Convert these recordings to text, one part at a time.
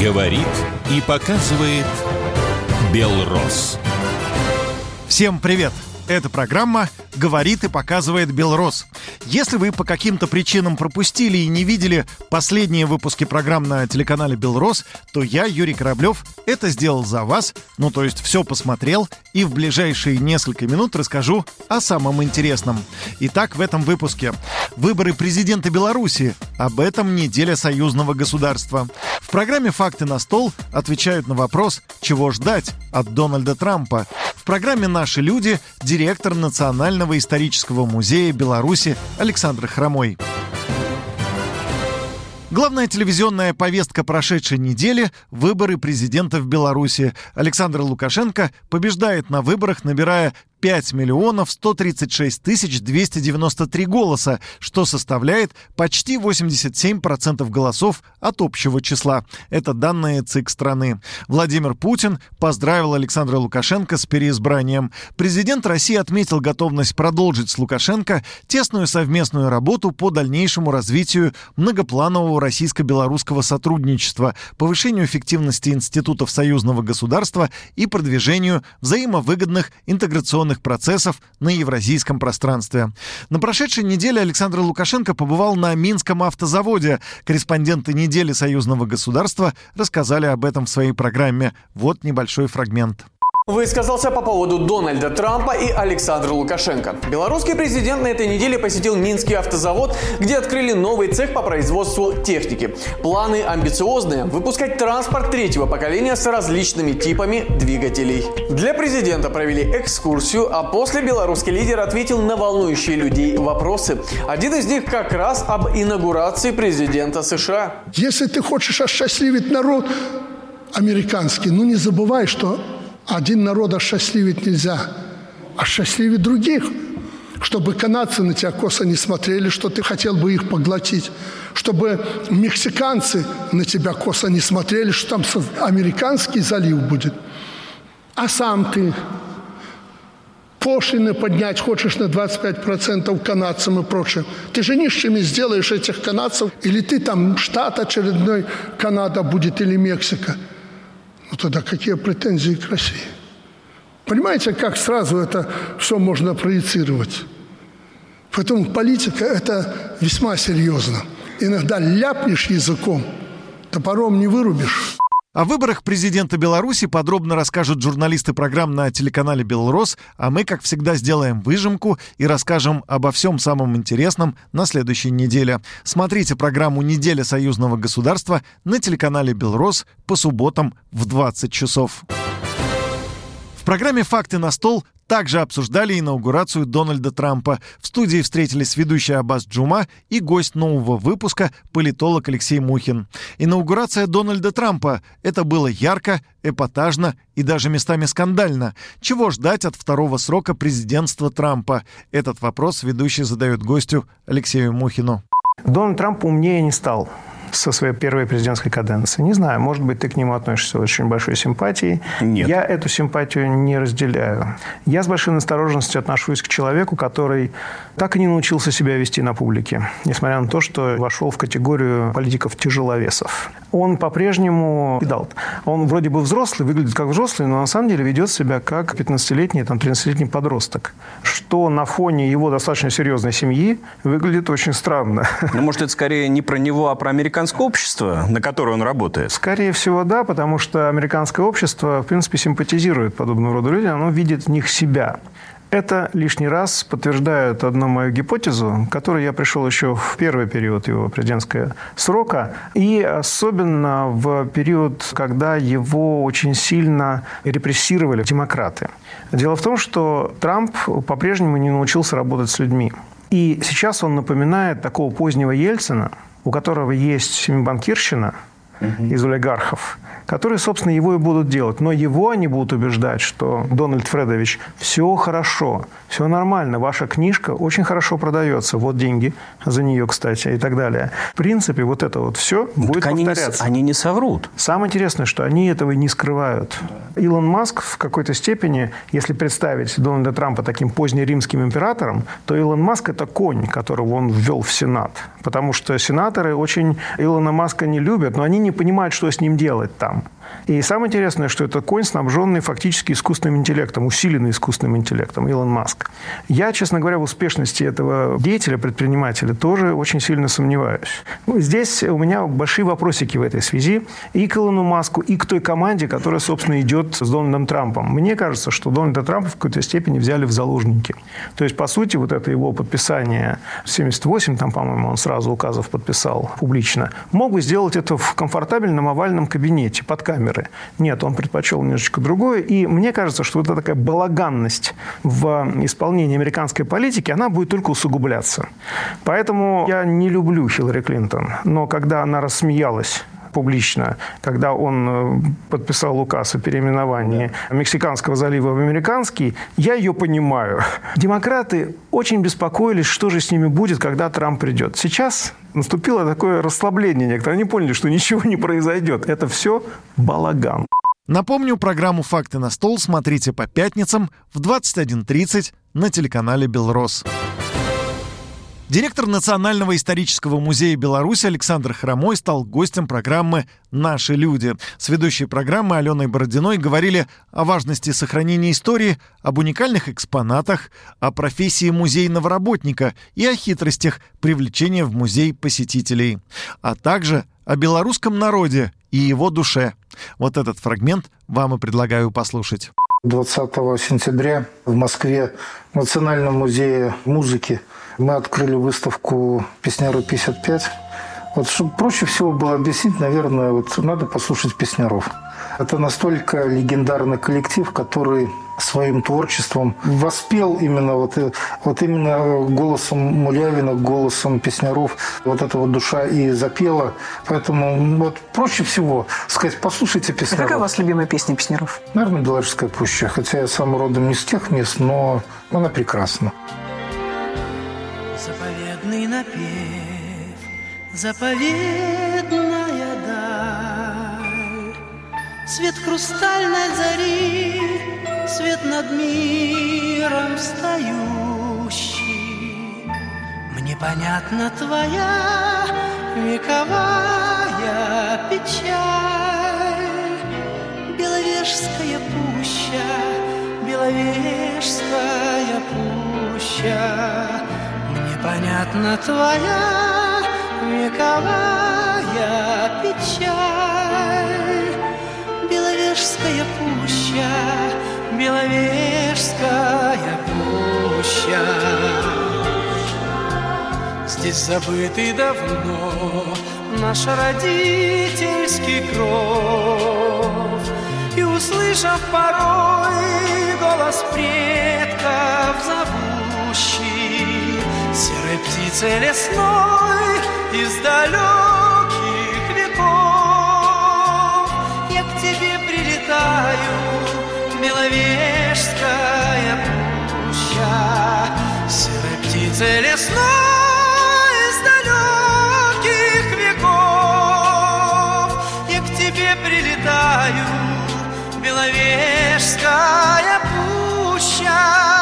Говорит и показывает Белрос. Всем привет! Эта программа «Говорит и показывает Белрос». Если вы по каким-то причинам пропустили и не видели последние выпуски программ на телеканале Белрос, то я, Юрий Кораблев, это сделал за вас, то есть все посмотрел, и в ближайшие несколько минут расскажу о самом интересном. Итак, в этом выпуске выборы президента Беларуси. Об этом неделя союзного государства. В программе «Факты на стол» отвечают на вопрос, чего ждать от Дональда Трампа. В программе «Наши люди» директор Национального исторического музея Беларуси Александр Хромой. Главная телевизионная повестка прошедшей недели – выборы президента в Беларуси. Александр Лукашенко побеждает на выборах, набирая 5 136 293 голоса, что составляет почти 87% голосов от общего числа. Это данные ЦИК страны. Владимир Путин поздравил Александра Лукашенко с переизбранием. Президент России отметил готовность продолжить с Лукашенко тесную совместную работу по дальнейшему развитию многопланового российско-белорусского сотрудничества, повышению эффективности институтов союзного государства и продвижению взаимовыгодных интеграционных процессов на евразийском пространстве. На прошедшей неделе Александр Лукашенко побывал на Минском автозаводе. Корреспонденты недели союзного государства рассказали об этом в своей программе. Вот небольшой фрагмент. Высказался по поводу Дональда Трампа и Александра Лукашенко. Белорусский президент на этой неделе посетил Минский автозавод, где открыли новый цех по производству техники. Планы амбициозные – выпускать транспорт третьего поколения с различными типами двигателей. Для президента провели экскурсию, а после белорусский лидер ответил на волнующие людей вопросы. Один из них как раз об инаугурации президента США. Если ты хочешь осчастливить народ американский, не забывай, что один народ осчастливить нельзя, осчастливить других, чтобы канадцы на тебя косо не смотрели, что ты хотел бы их поглотить, чтобы мексиканцы на тебя косо не смотрели, что там американский залив будет, а сам ты пошлины поднять хочешь на 25% канадцам и прочее. Ты же нищими сделаешь этих канадцев, или ты там штат очередной, Канада будет или Мексика. Тогда какие претензии к России? Понимаете, как сразу это все можно проецировать? Поэтому политика – это весьма серьезно. Иногда ляпнешь языком, топором не вырубишь. О выборах президента Беларуси подробно расскажут журналисты программ на телеканале «Белрос», а мы, как всегда, сделаем выжимку и расскажем обо всем самом интересном на следующей неделе. Смотрите программу «Неделя союзного государства» на телеканале «Белрос» по субботам в 20 часов. В программе «Факты на стол» также обсуждали инаугурацию Дональда Трампа. В студии встретились ведущий Аббас Джума и гость нового выпуска политолог Алексей Мухин. Инаугурация Дональда Трампа – это было ярко, эпатажно и даже местами скандально. Чего ждать от второго срока президентства Трампа? Этот вопрос ведущий задает гостю Алексею Мухину. Дональд Трамп умнее не стал со своей первой президентской каденции. Не знаю, может быть, ты к нему относишься с очень большой симпатией. Нет. Я эту симпатию не разделяю. Я с большой настороженностью отношусь к человеку, который так и не научился себя вести на публике, несмотря на то, что вошел в категорию политиков-тяжеловесов. Он по-прежнему педалт. Он вроде бы взрослый, выглядит как взрослый, но на самом деле ведет себя как 15-летний, 13-летний подросток. Что на фоне его достаточно серьезной семьи выглядит очень странно. Может, это скорее не про него, а про американское общество, на которое он работает? Скорее всего, да, потому что американское общество, в принципе, симпатизирует подобного рода людям, оно видит в них себя. Это лишний раз подтверждает одну мою гипотезу, к которой я пришел еще в первый период его президентского срока, и особенно в период, когда его очень сильно репрессировали демократы. Дело в том, что Трамп по-прежнему не научился работать с людьми. И сейчас он напоминает такого позднего Ельцина, у которого есть семибанкирщина из олигархов, которые, собственно, его и будут делать. Но его они будут убеждать, что, Дональд Фредович, все хорошо, все нормально, ваша книжка очень хорошо продается, вот деньги за нее, кстати, и так далее. В принципе, вот это вот все будет повторяться. Они не соврут. Самое интересное, что они этого не скрывают. Илон Маск в какой-то степени, если представить Дональда Трампа таким позднеримским императором, то Илон Маск – это конь, которого он ввел в Сенат. Потому что сенаторы очень Илона Маска не любят, но они не понимают, что с ним делать там. И самое интересное, что это конь, снабженный фактически искусственным интеллектом, усиленный искусственным интеллектом, Илон Маск. Я, честно говоря, в успешности этого деятеля, предпринимателя, тоже очень сильно сомневаюсь. Здесь у меня большие вопросики в этой связи и к Илону Маску, и к той команде, которая, собственно, идет с Дональдом Трампом. Мне кажется, что Дональда Трампа в какой-то степени взяли в заложники. То есть, по сути, вот это его подписание, 78, там, по-моему, он сразу указов подписал публично, мог бы сделать это в комфортабельном овальном кабинете под камеры. Нет, он предпочел немножечко другое. И мне кажется, что вот эта такая балаганность в исполнении американской политики, она будет только усугубляться. Поэтому я не люблю Хиллари Клинтон. Но когда она рассмеялась публично, когда он подписал указ о переименовании Мексиканского залива в американский, я ее понимаю. Демократы очень беспокоились, что же с ними будет, когда Трамп придет. Сейчас наступило такое расслабление некоторые. Они поняли, что ничего не произойдет. Это все балаган. Напомню, программу «Факты на стол» смотрите по пятницам в 21:30 на телеканале «Белрос». Директор Национального исторического музея Беларуси Александр Хромой стал гостем программы «Наши люди». С ведущей программы Аленой Бородиной говорили о важности сохранения истории, об уникальных экспонатах, о профессии музейного работника и о хитростях привлечения в музей посетителей, а также о белорусском народе и его душе. Вот этот фрагмент вам и предлагаю послушать. 20 сентября в Москве в Национальном музее музыки мы открыли выставку «Песняру 55». Вот, чтобы проще всего было объяснить, наверное, вот надо послушать песняров. Это настолько легендарный коллектив, который своим творчеством воспел именно именно голосом Мулявина, голосом песняров, вот эта вот душа и запела. Поэтому вот проще всего сказать, послушайте песняров. А какая у вас любимая песня песняров? Наверное, «Белорусская пуща». Хотя я сам родом не с тех мест, но она прекрасна. Заповедный напев, заповедная даль, свет хрустальной зари, свет над миром встающий. Мне понятна твоя вековая печаль. Беловежская пуща, Беловежская пуща. Понятна твоя вековая печаль. Беловежская пуща, Беловежская пуща. Здесь забытый давно наш родительский кров, и, услышав порой голос предков зовущий, серой птицей лесной из далеких веков, я к тебе прилетаю, Беловежская пуща. Серой птицей лесной из далеких веков, я к тебе прилетаю, Беловежская пуща.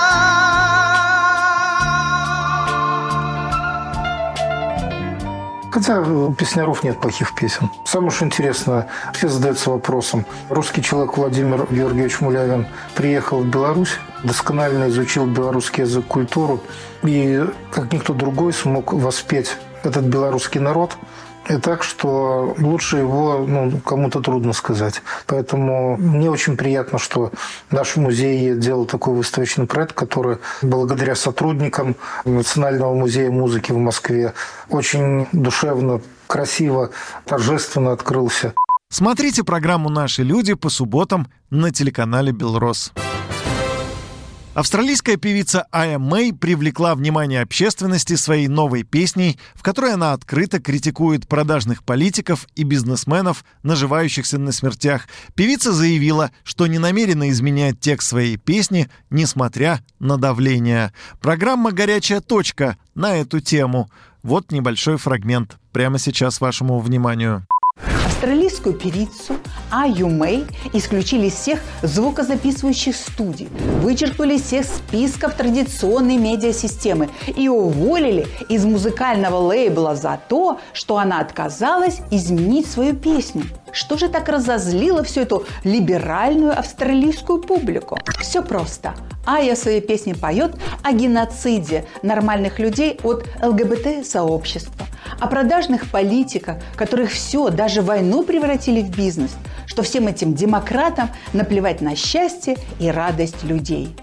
Хотя у песняров нет плохих песен. Самое уж интересное, все задаются вопросом. Русский человек Владимир Георгиевич Мулявин приехал в Беларусь, досконально изучил белорусский язык, культуру и, как никто другой, смог воспеть этот белорусский народ. И так, что лучше его кому-то трудно сказать. Поэтому мне очень приятно, что наш музей делал такой выставочный проект, который благодаря сотрудникам Национального музея музыки в Москве очень душевно, красиво, торжественно открылся. Смотрите программу «Наши люди» по субботам на телеканале «Белрос». Австралийская певица Ая Мэй привлекла внимание общественности своей новой песней, в которой она открыто критикует продажных политиков и бизнесменов, наживающихся на смертях. Певица заявила, что не намерена изменять текст своей песни, несмотря на давление. Программа «Горячая точка» на эту тему. Вот небольшой фрагмент. Прямо сейчас вашему вниманию. Австралийскую певицу IUMA исключили из всех звукозаписывающих студий, вычеркнули из всех списков традиционной медиасистемы и уволили из музыкального лейбла за то, что она отказалась изменить свою песню. Что же так разозлило всю эту либеральную австралийскую публику? Все просто. Айя в своей песне поет о геноциде нормальных людей от ЛГБТ-сообщества, о продажных политиках, которых все, даже войну превратили в бизнес, что всем этим демократам наплевать на счастье и радость людей.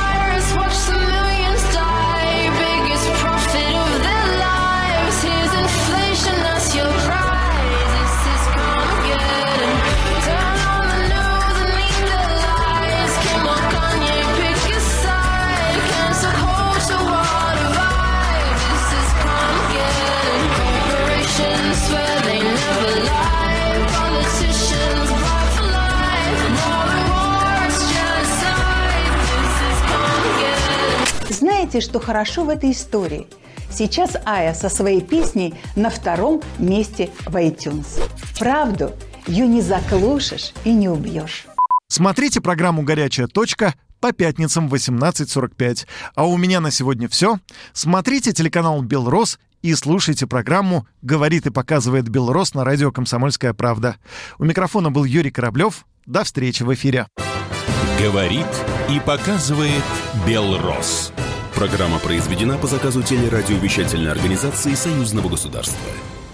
Знаете, что хорошо в этой истории? Сейчас Айя со своей песней на 2-м месте в iTunes. Правду ее не заглушишь и не убьешь. Смотрите программу «Горячая точка» по пятницам в 18:45. А у меня на сегодня все. Смотрите телеканал «Белрос» и слушайте программу «Говорит и показывает Белрос» на радио «Комсомольская правда». У микрофона был Юрий Кораблев. До встречи в эфире. «Говорит и показывает Белрос». Программа произведена по заказу телерадиовещательной организации Союзного государства.